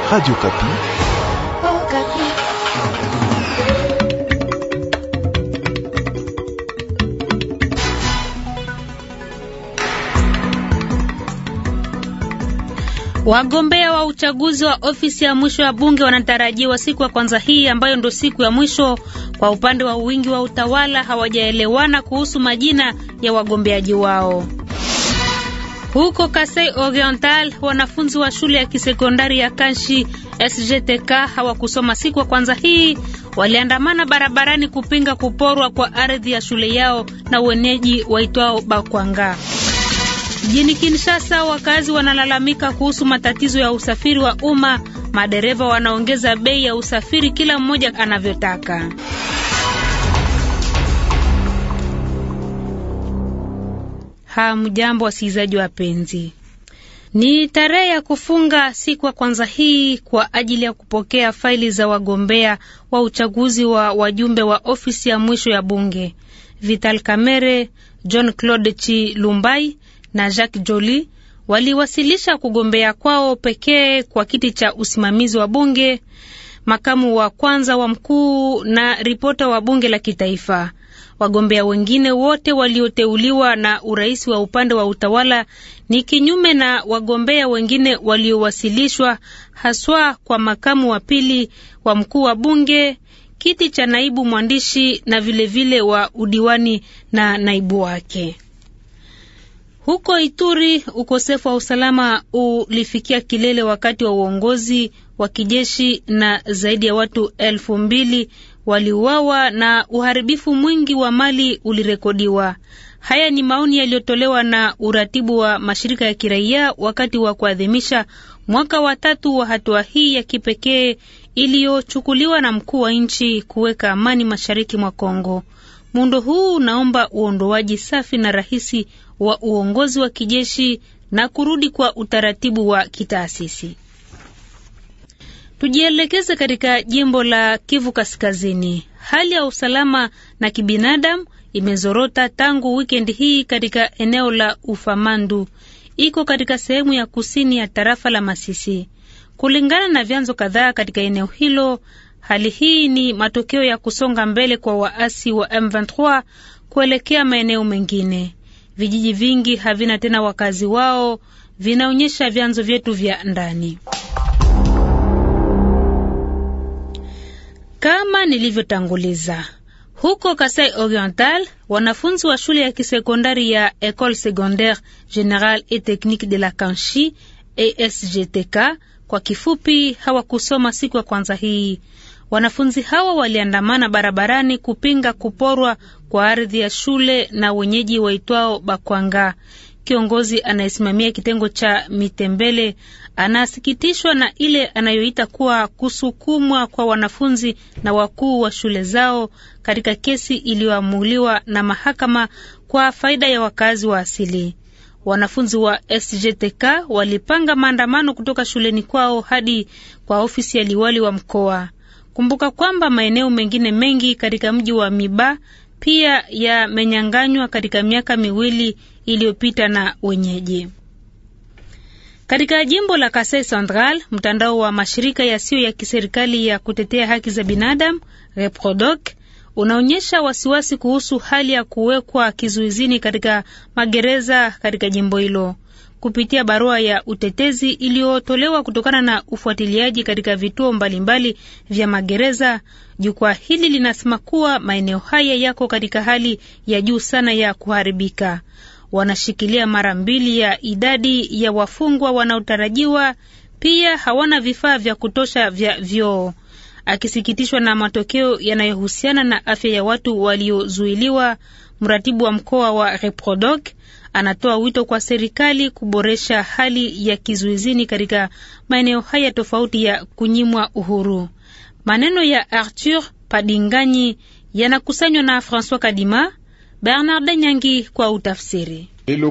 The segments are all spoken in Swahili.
Radio Kapi. Oh, Kapi. Wagombea wa uchaguzi wa ofisi ya mwisho ya bunge wanatarajiwa siku ya kwanza hii ambayo ndo siku ya mwisho. Kwa upande wa wingi wa utawala hawajaelewana kuhusu majina ya wagombeaji wao. Huko Kasai Oriental, wanafunzi wa shule ya kisekondari ya Kanshi SGTK hawakusoma siku ya kwanza hii. Waliandamana barabarani kupinga kuporwa kwa ardhi ya shule yao na wenyeji waitwao Bakwanga. Mjini Kinshasa, wakazi wanalalamika kuhusu matatizo ya usafiri wa umma. Madereva wanaongeza bei ya usafiri kila mmoja anavyotaka. Hamjambo wasikilizaji wapenzi. Ni tarehe ya kufunga siku ya kwanza hii kwa ajili ya kupokea faili za wagombea wa uchaguzi wa wajumbe wa ofisi ya mwisho ya bunge. Vital Kamerhe, John Claude Chilumbai na Jacques Joly waliwasilisha kugombea kwao pekee kwa kiti cha usimamizi wa bunge, makamu wa kwanza wa mkuu na ripota wa bunge la kitaifa. Wagombea wengine wote walioteuliwa na urais wa upande wa utawala ni kinyume na wagombea wengine waliowasilishwa, haswa kwa makamu wa pili wa mkuu wa bunge, kiti cha naibu mwandishi na vilevile wa udiwani na naibu wake. Huko Ituri, ukosefu wa usalama ulifikia kilele wakati wa uongozi wa kijeshi na zaidi ya watu 2,000 waliuawa na uharibifu mwingi wa mali ulirekodiwa. Haya ni maoni yaliyotolewa na uratibu wa mashirika ya kiraia wakati wa kuadhimisha mwaka wa 3 wa hatua hii ya kipekee iliyochukuliwa na mkuu wa nchi kuweka amani mashariki mwa Kongo. Muundo huu unaomba uondoaji safi na rahisi wa uongozi wa kijeshi na kurudi kwa utaratibu wa kitaasisi. Tujielekeze katika jimbo la Kivu Kaskazini. Hali ya usalama na kibinadamu imezorota tangu weekend hii katika eneo la Ufamandu. Iko katika sehemu ya kusini ya tarafa la Masisi. Kulingana na vyanzo kadhaa katika eneo hilo, hali hii ni matokeo ya kusonga mbele kwa waasi wa M23 kuelekea maeneo mengine. Vijiji vingi havina tena wakazi wao, vinaonyesha vyanzo vyetu vya ndani. Kama nilivyotanguliza, huko Kasai Oriental, wanafunzi wa shule ya kisekondari ya École Secondaire Générale et Technique de la Kanshi ESGTK kwa kifupi hawakusoma siku ya kwanza hii. Wanafunzi hawa waliandamana barabarani kupinga kuporwa kwa ardhi ya shule na wenyeji waitwao Bakwanga. Kiongozi anayesimamia kitengo cha Mitembele anasikitishwa na ile anayoita kuwa kusukumwa kwa wanafunzi na wakuu wa shule zao katika kesi iliyoamuliwa na mahakama kwa faida ya wakazi wa asili. Wanafunzi wa SGTK walipanga maandamano kutoka shuleni kwao hadi kwa ofisi ya liwali wa mkoa. Kumbuka kwamba maeneo mengine mengi katika mji wa Miba pia yamenyanganywa katika miaka 2 iliyopita na wenyeji. Katika jimbo la Kasai Central, mtandao wa mashirika yasiyo ya kiserikali ya kutetea haki za binadamu, Reprodoc, unaonyesha wasiwasi kuhusu hali ya kuwekwa kizuizini katika magereza katika jimbo hilo. Kupitia barua ya utetezi iliyotolewa kutokana na ufuatiliaji katika vituo mbalimbali vya magereza, jukwaa hili linasema kuwa maeneo haya yako katika hali ya juu sana ya kuharibika. Wanashikilia mara 2 ya idadi ya wafungwa wanaotarajiwa, pia hawana vifaa vya kutosha vya vyoo. Akisikitishwa na matokeo yanayohusiana na afya ya watu waliozuiliwa, mratibu wa mkoa wa Reprodoc anatoa wito kwa serikali kuboresha hali ya kizuizini katika maeneo haya tofauti ya kunyimwa uhuru. Maneno ya Arthur Padinganyi yanakusanywa na François Kadima, Bernard Nyangi kwa utafsiri.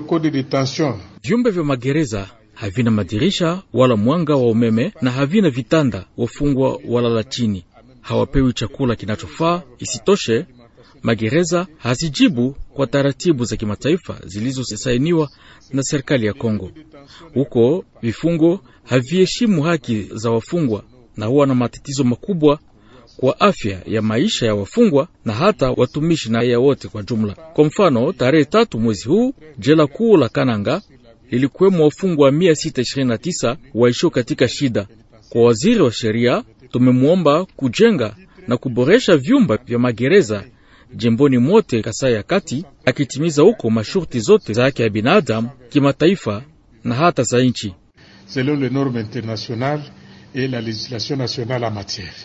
Vyumba vya magereza havina madirisha wala mwanga wa umeme na havina vitanda. Wafungwa walala chini, hawapewi chakula kinachofaa. Isitoshe, magereza hazijibu kwa taratibu za kimataifa zilizosainiwa na serikali ya Kongo. Huko vifungo haviheshimu haki za wafungwa na huwa na matatizo makubwa kwa afya ya maisha ya wafungwa na hata watumishi na raia wote kwa jumla. Kwa mfano, tarehe 3 mwezi huu, jela kuu la Kananga ilikuwemo wafungwa 629 waishio katika shida. Kwa waziri wa sheria, tumemuomba kujenga na kuboresha vyumba vya magereza jimboni mote Kasai ya Kati, akitimiza huko masharti zote za haki ya binadamu kimataifa na hata za nchi. Selon les normes internationales et la législation nationale en matière.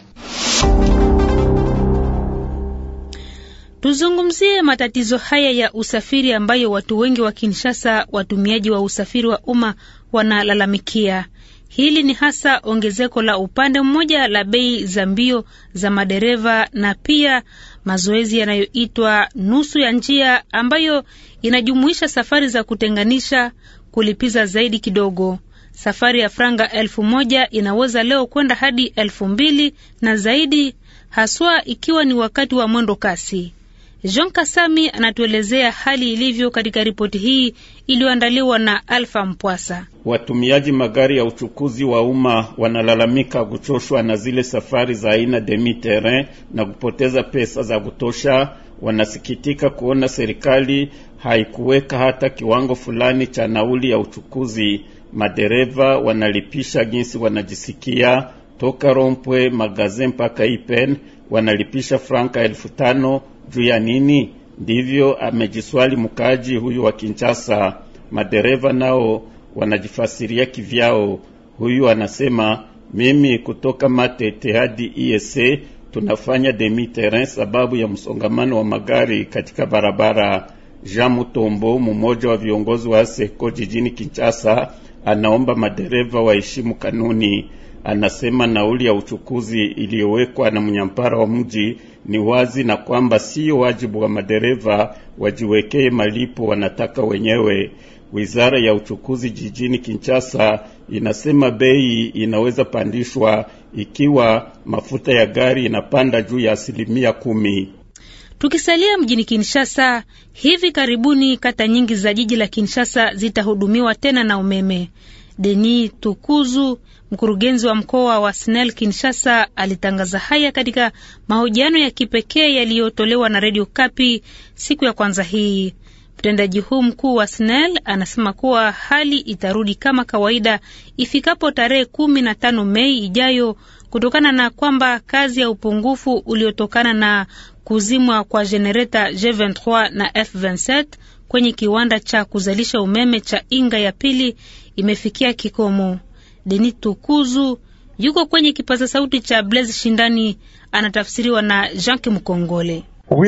Tuzungumzie matatizo haya ya usafiri ambayo watu wengi wa Kinshasa, watumiaji wa usafiri wa umma, wanalalamikia. Hili ni hasa ongezeko la upande mmoja la bei za mbio za madereva na pia mazoezi yanayoitwa nusu ya njia ambayo inajumuisha safari za kutenganisha, kulipiza zaidi kidogo. Safari ya franga 1,000 inaweza leo kwenda hadi 2,000 na zaidi, haswa ikiwa ni wakati wa mwendo kasi. Jean Kasami anatuelezea hali ilivyo katika ripoti hii iliyoandaliwa na Alpha Mpwasa. Watumiaji magari ya uchukuzi wa umma wanalalamika kuchoshwa na zile safari za aina demi terrain na kupoteza pesa za kutosha. Wanasikitika kuona serikali haikuweka hata kiwango fulani cha nauli ya uchukuzi. Madereva wanalipisha jinsi wanajisikia. Toka Rompwe Magazin mpaka Ipen wanalipisha franka 5,000. Juu ya nini? Ndivyo amejiswali mkaji huyu wa Kinshasa. Madereva nao wanajifasiria kivyao. Huyu anasema, mimi kutoka Matete hadi ISE tunafanya demi terrain sababu ya msongamano wa magari katika barabara. Jean Mutombo, mmoja wa viongozi wa SECO jijini Kinshasa, anaomba madereva waheshimu kanuni. Anasema nauli ya uchukuzi iliyowekwa na mnyampara wa mji ni wazi na kwamba sio wajibu wa madereva wajiwekee malipo wanataka wenyewe. Wizara ya uchukuzi jijini Kinshasa inasema bei inaweza pandishwa ikiwa mafuta ya gari inapanda juu ya 10%. Tukisalia mjini Kinshasa, hivi karibuni kata nyingi za jiji la Kinshasa zitahudumiwa tena na umeme. Denis Tukuzu, mkurugenzi wa mkoa wa SNEL Kinshasa, alitangaza haya katika mahojiano ya kipekee yaliyotolewa na Radio Kapi siku ya kwanza hii. Mtendaji huu mkuu wa SNEL anasema kuwa hali itarudi kama kawaida ifikapo tarehe 15 Mei ijayo, kutokana na kwamba kazi ya upungufu uliotokana na kuzimwa kwa jenereta G23 na F27 kwenye kiwanda cha kuzalisha umeme cha Inga ya pili imefikia kikomo. Denis Tukuzu yuko kwenye kipaza sauti cha Blaise Shindani, anatafsiriwa na Jean Mkongole.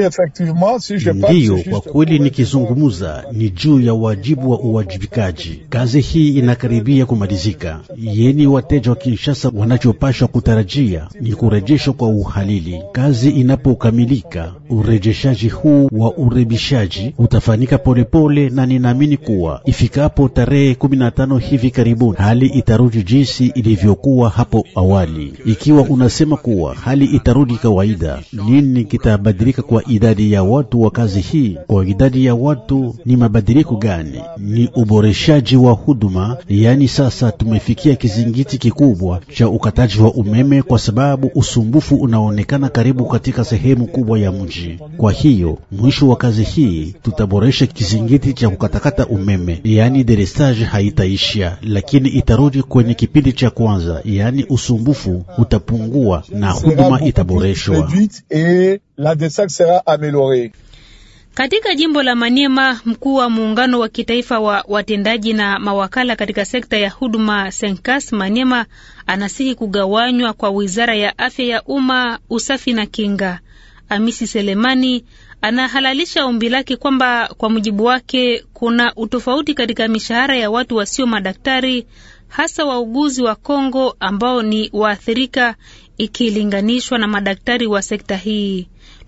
Ndiyo, kwa kweli nikizungumuza ni juu ya wajibu wa uwajibikaji. Kazi hii inakaribia kumalizika. Yeni wateja wa Kinshasa wanachopashwa kutarajia ni kurejeshwa kwa uhalili. Kazi inapokamilika, urejeshaji huu wa urebishaji utafanyika polepole, na ninaamini kuwa ifikapo tarehe 15 hivi karibuni hali itarudi jinsi ilivyokuwa hapo awali. Ikiwa unasema kuwa hali itarudi kawaida, nini kitabadilika kwa idadi ya watu wa kazi hii? Kwa idadi ya watu ni mabadiliko gani? Ni uboreshaji wa huduma. Yani sasa tumefikia kizingiti kikubwa cha ukataji wa umeme, kwa sababu usumbufu unaonekana karibu katika sehemu kubwa ya mji. Kwa hiyo mwisho wa kazi hii tutaboresha kizingiti cha kukatakata umeme, yani delestage haitaisha, lakini itarudi kwenye kipindi cha kwanza, yani usumbufu utapungua na huduma itaboreshwa. La descente sera améliorée. Katika jimbo la Maniema, mkuu wa muungano wa kitaifa wa watendaji na mawakala katika sekta ya huduma Senkas Maniema anasihi kugawanywa kwa wizara ya afya ya umma, usafi na kinga. Amisi Selemani anahalalisha ombi lake kwamba kwa mujibu wake kuna utofauti katika mishahara ya watu wasio madaktari, hasa wauguzi wa Kongo ambao ni waathirika ikilinganishwa na madaktari wa sekta hii.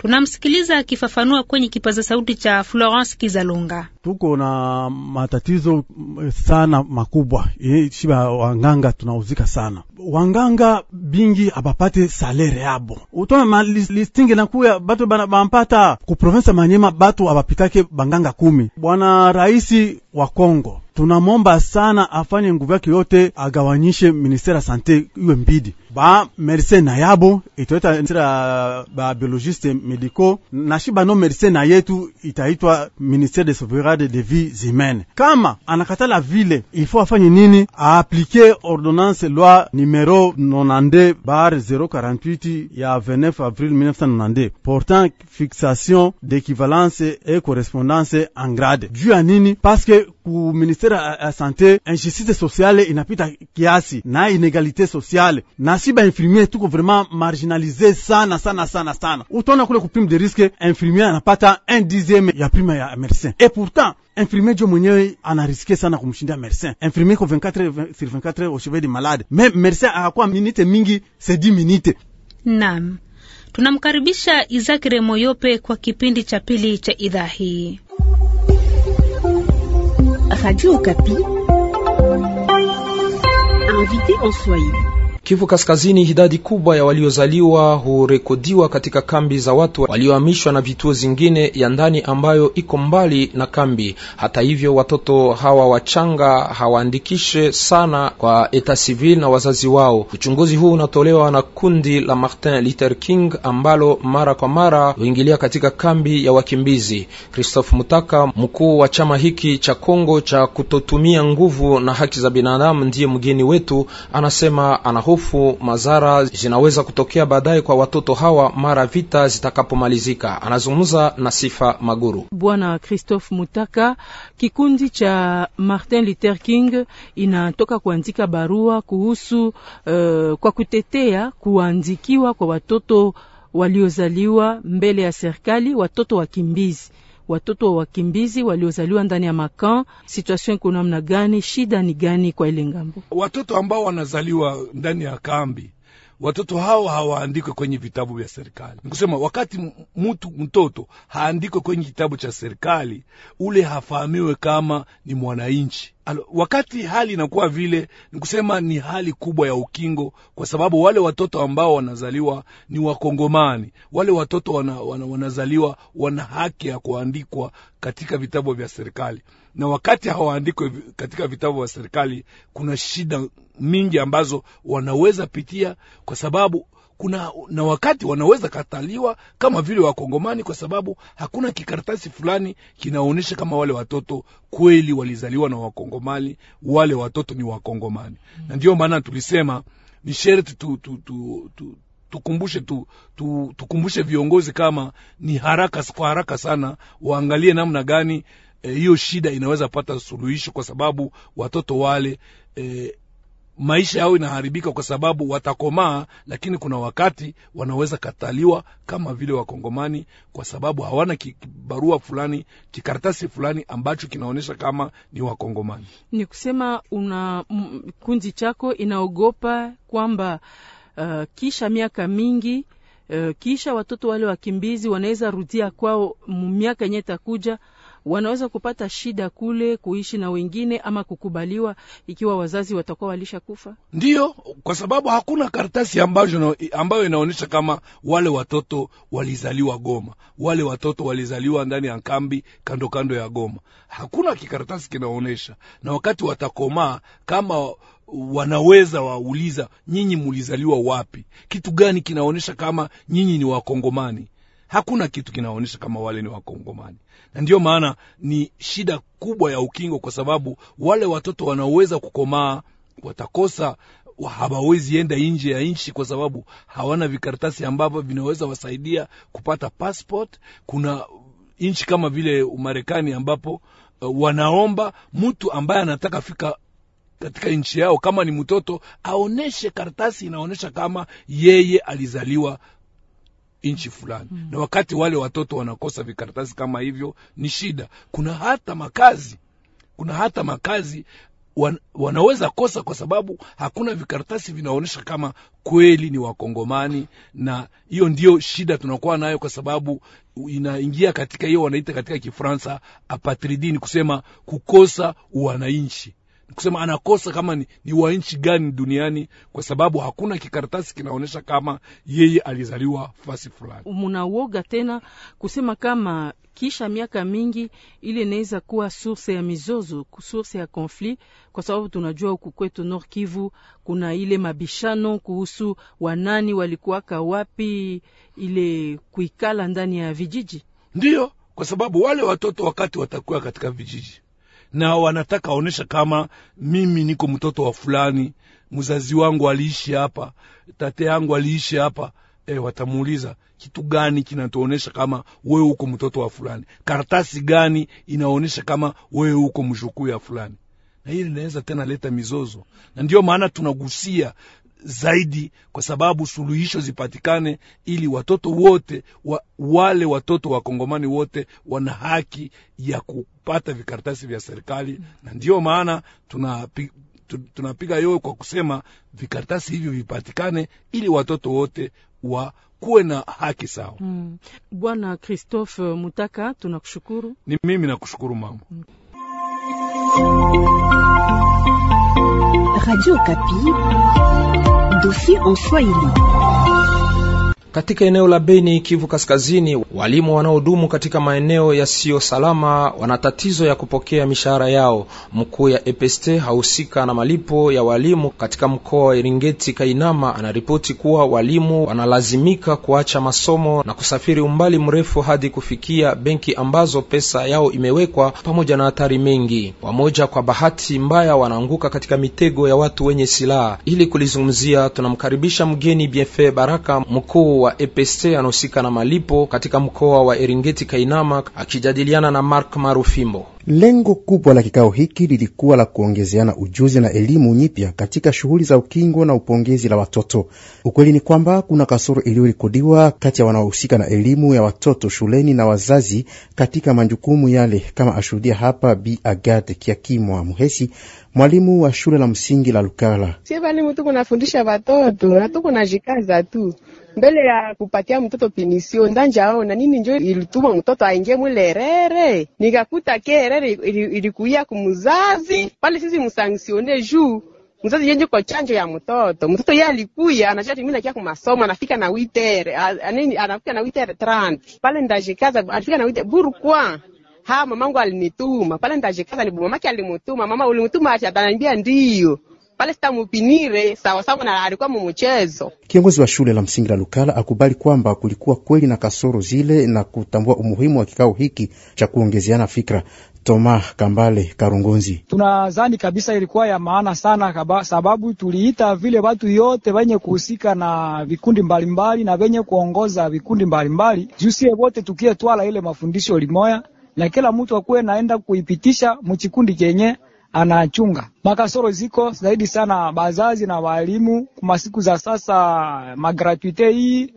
Tunamsikiliza akifafanua kwenye kipaza sauti cha Florence Kizalunga. Tuko na matatizo sana makubwa. Shiba wanganga tunauzika sana. Wanganga bingi abapate salere yabo. Utona listingi na kuya batu bampata ku province Manyema batu abapitake banganga 10. Bwana Raisi wa Kongo, tunamomba sana afanye nguvu yake yote agawanyishe ministeri ya sante iwe mbidi. Ba medecin na yabo itoeta ministeri ba biologiste médicaux na shiba no medecin na yetu itaitwa ministère de sauvegarde des vies humaines. Kama anakatala vile, il faut afanye nini? Appliquer ordonnance loi numéro 92/048 ya 29 avril 1992 portant fixation d'équivalence et correspondance en grade. Juu ya nini? Parce que ku ministère ya santé injustice sociale inapita kiasi na inégalité sociale. Na siba infirmier tuko vraiment marginalisé sana. Utona kule ku prime de risque, infirmier anapata 1/10 ya prime ya médecin. Et pourtant infirmier jo mwenyewe anariske sana kumshindia médecin. Infirmier ko 24/24 au chevet des malades. Mais médecin akakuwa minute mingi, c'est 10 minutes. Naam. Tunamkaribisha Isaac Remoyope kwa kipindi cha pili cha idhaa hii. Radio Okapi. Invité en Swahili. Kivu Kaskazini, idadi kubwa ya waliozaliwa hurekodiwa katika kambi za watu waliohamishwa na vituo zingine ya ndani ambayo iko mbali na kambi. Hata hivyo, watoto hawa wachanga hawaandikishe sana kwa eta civil na wazazi wao. Uchunguzi huu unatolewa na kundi la Martin Luther King ambalo mara kwa mara huingilia katika kambi ya wakimbizi. Christophe Mutaka, mkuu wa chama hiki cha Kongo cha kutotumia nguvu na haki za binadamu, ndiye mgeni wetu, anasema hofu madhara zinaweza kutokea baadaye kwa watoto hawa mara vita zitakapomalizika. Anazungumza na Sifa Maguru. Bwana Christophe Mutaka, kikundi cha Martin Luther King inatoka kuandika barua kuhusu kwa kutetea kuandikiwa kwa watoto waliozaliwa mbele ya serikali, watoto wakimbizi. Watoto wa wakimbizi waliozaliwa ndani ya makan, situation iko namna gani? Shida ni gani kwa ile ngambo? Watoto ambao wanazaliwa ndani ya kambi, watoto hao hawaandikwe kwenye vitabu vya serikali. Nikusema wakati mtoto haandikwe kwenye kitabu cha serikali, ule hafahamiwe kama ni mwananchi. Wakati hali inakuwa vile, nikusema ni hali kubwa ya ukingo, kwa sababu wale watoto ambao wanazaliwa ni Wakongomani. Wale watoto wanazaliwa wana haki ya kuandikwa katika vitabu vya serikali. Na wakati hawaandikwe katika vitabu vya serikali, kuna shida mingi ambazo wanaweza pitia, kwa sababu na wakati wanaweza kataliwa kama vile Wakongomani, kwa sababu hakuna kikaratasi fulani kinaonyesha kama wale watoto kweli walizaliwa na Wakongomani, wale watoto ni Wakongomani. Na ndio maana tulisema ni sherti tukumbushe viongozi kama ni haraka sana waangalie namna gani hiyo shida inaweza pata suluhisho, kwa sababu watoto wale maisha yao inaharibika kwa sababu watakomaa, lakini kuna wakati wanaweza kataliwa kama vile Wakongomani, kwa sababu hawana barua fulani, kikaratasi fulani ambacho kinaonyesha kama ni Wakongomani. Ni kusema kundi chako inaogopa kwamba kisha miaka mingi, kisha watoto wale wakimbizi wanaweza rudia kwao miaka yenye itakuja, wanaweza kupata shida kule kuishi na wengine ama kukubaliwa ikiwa wazazi watakuwa walisha kufa. Ndiyo, kwa sababu hakuna karatasi ambayo inaonyesha kama wale watoto walizaliwa Goma, wale watoto walizaliwa ndani ya kambi kando ya Goma. Hakuna kikaratasi kinaonyesha. Na wakati watakomaa, kama wanaweza wauliza, nyinyi mulizaliwa wapi? Kitu gani kinaonyesha kama nyinyi ni Wakongomani? Hakuna kitu kinaonyesha kama wale ni Wakongomani. Na ndio maana ni shida kubwa ya ukingo, kwa sababu wale watoto wanaweza kukomaa, watakosa, hawawezi enda nje ya nchi kwa sababu hawana vikaratasi ambavyo vinaweza wasaidia kupata passport. Kuna nchi kama vile Marekani ambapo wanaomba mtu ambaye anataka fika katika nchi yao, kama ni mtoto, aoneshe karatasi inaonesha kama yeye alizaliwa nchi fulani. Na wakati wale watoto wanakosa vikaratasi kama hivyo, ni shida. Kuna hata makazi wanaweza kosa kwa sababu hakuna vikaratasi vinaonyesha kama kweli ni Wakongomani, na hiyo ndio shida tunakuwa nayo, kwa sababu inaingia katika hiyo wanaita katika Kifaransa apatridini, kusema kukosa wananchi, kusema anakosa kama ni wa nchi gani duniani, kwa sababu hakuna kikaratasi kinaonyesha kama yeye alizaliwa fasi fulani. Munawoga tena kusema kama kisha miaka mingi ile inaweza kuwa source ya mizozo, source ya conflit, kwa sababu tunajua huku kwetu Nord Kivu kuna ile mabishano kuhusu wanani walikuwaka wapi ile kuikala ndani ya vijiji. Ndiyo, kwa sababu wale watoto wakati watakuwa katika vijiji na wanataka onesha kama mimi niko mtoto wa fulani, mzazi wangu aliishi hapa, tate yangu aliishi hapa, watamuuliza kitu gani kinatuonesha kama wewe uko mtoto wa fulani? Karatasi gani inaonesha kama wewe uko mjukuu ya fulani? Na hili linaweza tena leta mizozo, na ndio maana tunagusia zaidi, kwa sababu suluhisho zipatikane ili watoto wote wale watoto wa Kongomani wote wana haki ya kupata vikaratasi vya serikali. Na ndio maana tunapiga yowe kwa kusema vikaratasi hivyo vipatikane ili watoto wote kuwe na haki sawa. Bwana Christophe Mutaka, tunakushukuru. Ni mimi nakushukuru mama. Radio Kapi, dossier en Swahili. Katika eneo la Beni, Kivu Kaskazini, walimu wanaodumu katika maeneo yasiyo salama wana tatizo ya kupokea mishahara yao. Mkuu ya EPST hahusika na malipo ya walimu katika mkoa wa Eringeti Kainama anaripoti kuwa walimu wanalazimika kuacha masomo na kusafiri umbali mrefu hadi kufikia benki ambazo pesa yao imewekwa, pamoja na hatari mengi. Wamoja kwa bahati mbaya wanaanguka katika mitego ya watu wenye silaha. Ili kulizungumzia, tunamkaribisha mgeni Bienfait Baraka, mkuu wa EPST anahusika na malipo katika mkoa wa Eringeti Kainama, akijadiliana na Mark Marufimbo. Lengo kubwa la kikao hiki lilikuwa la kuongezeana ujuzi na elimu nyipya katika shughuli za ukingo na upongezi la watoto. Ukweli ni kwamba kuna kasoro iliyorekodiwa kati ya wanaohusika na elimu ya watoto shuleni na wazazi katika majukumu yale, kama ashuhudia hapa Bi Agate Kiakimwa Muhesi, mwalimu wa shule la msingi la Lukala. Sisi walimu tuko nafundisha watoto na tuko najikaza tu mbele ya kupatia mtoto pinisio ndanja ao na nini njo ilituma mtoto aingie mulerere. Nikakuta kerere ilikuia kumzazi pale, sisi msanksione juu mzazi yenje kwa chanjo ya mtoto. Mtoto yeye alikuya anajua mimi nakia kwa masomo, anafika na witere anafika na witere 30 pale ndajikaza, anafika na witere burukwa. Mamangu alinituma pale ndajikaza, ni mamake alimutuma. Mama ulimutuma acha, ataniambia ndio. Pale sitamupinire sawa sawa na alikuwa mchezo. Kiongozi wa shule la msingi la Lukala akubali kwamba kulikuwa kweli na kasoro zile na kutambua umuhimu wa kikao hiki cha kuongezeana fikra. Toma Kambale Karungonzi: tunadhani kabisa ilikuwa ya maana sana, sababu tuliita vile watu yote wenye kuhusika na vikundi mbalimbali na wenye kuongoza vikundi mbalimbali, jusi wote tukie twala ile mafundisho limoya, na kila mtu akuwe naenda kuipitisha mchikundi kenye anachunga. Makasoro ziko zaidi sana bazazi na walimu. Kwa siku za sasa magratuite hii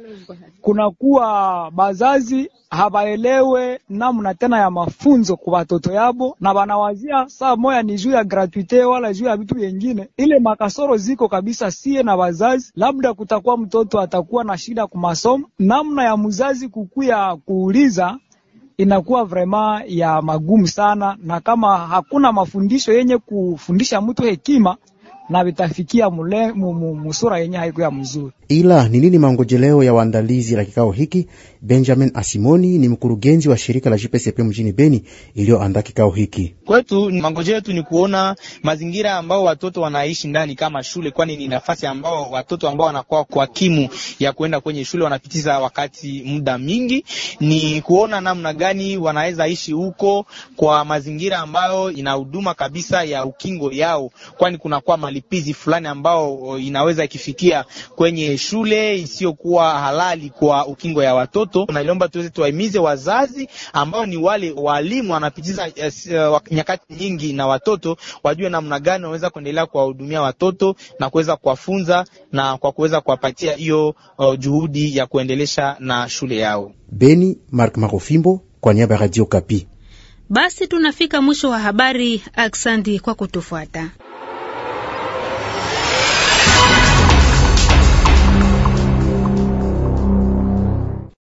kunakuwa bazazi habaelewe namna tena ya mafunzo kwa watoto yabo, na banawazia saa moya ni juu ya gratuite wala juu ya vitu vingine. Ile makasoro ziko kabisa sie na bazazi. Labda kutakuwa mtoto atakuwa na shida kwa masomo, namna ya mzazi kukuya kuuliza inakuwa vrema ya magumu sana, na kama hakuna mafundisho yenye kufundisha mtu hekima, na vitafikia musura yenye haikuwa mzuri. Ila ni nini mangojeleo ya waandalizi la kikao hiki? Benjamin Asimoni ni mkurugenzi wa shirika la JPCP mjini Beni iliyoandaa kikao hiki. Kwetu mangojeleo yetu ni kuona mazingira ambao watoto wanaishi ndani kama shule, kwani ni nafasi ambao watoto ambao wanakuwa kwa kimu ya kwenda kwenye shule wanapitiza wakati muda mingi. Ni kuona namna gani wanaweza ishi huko kwa mazingira ambayo ina huduma kabisa ya ukingo yao, kwani kuna kwa malipizi fulani ambao inaweza ikifikia kwenye shule isiyokuwa halali kwa ukingo ya watoto. Tunaliomba tuweze tuwaimize wazazi ambao ni wale walimu wanapitiza nyakati nyingi na watoto, wajue namna gani wanaweza kuendelea kuwahudumia watoto na kuweza kuwafunza na kwa kuweza kuwapatia hiyo juhudi ya kuendelesha na shule yao. Beni, Mark Marofimbo kwa niaba ya Radio Kapi. Basi tunafika mwisho wa habari. Aksandi kwa kutufuata.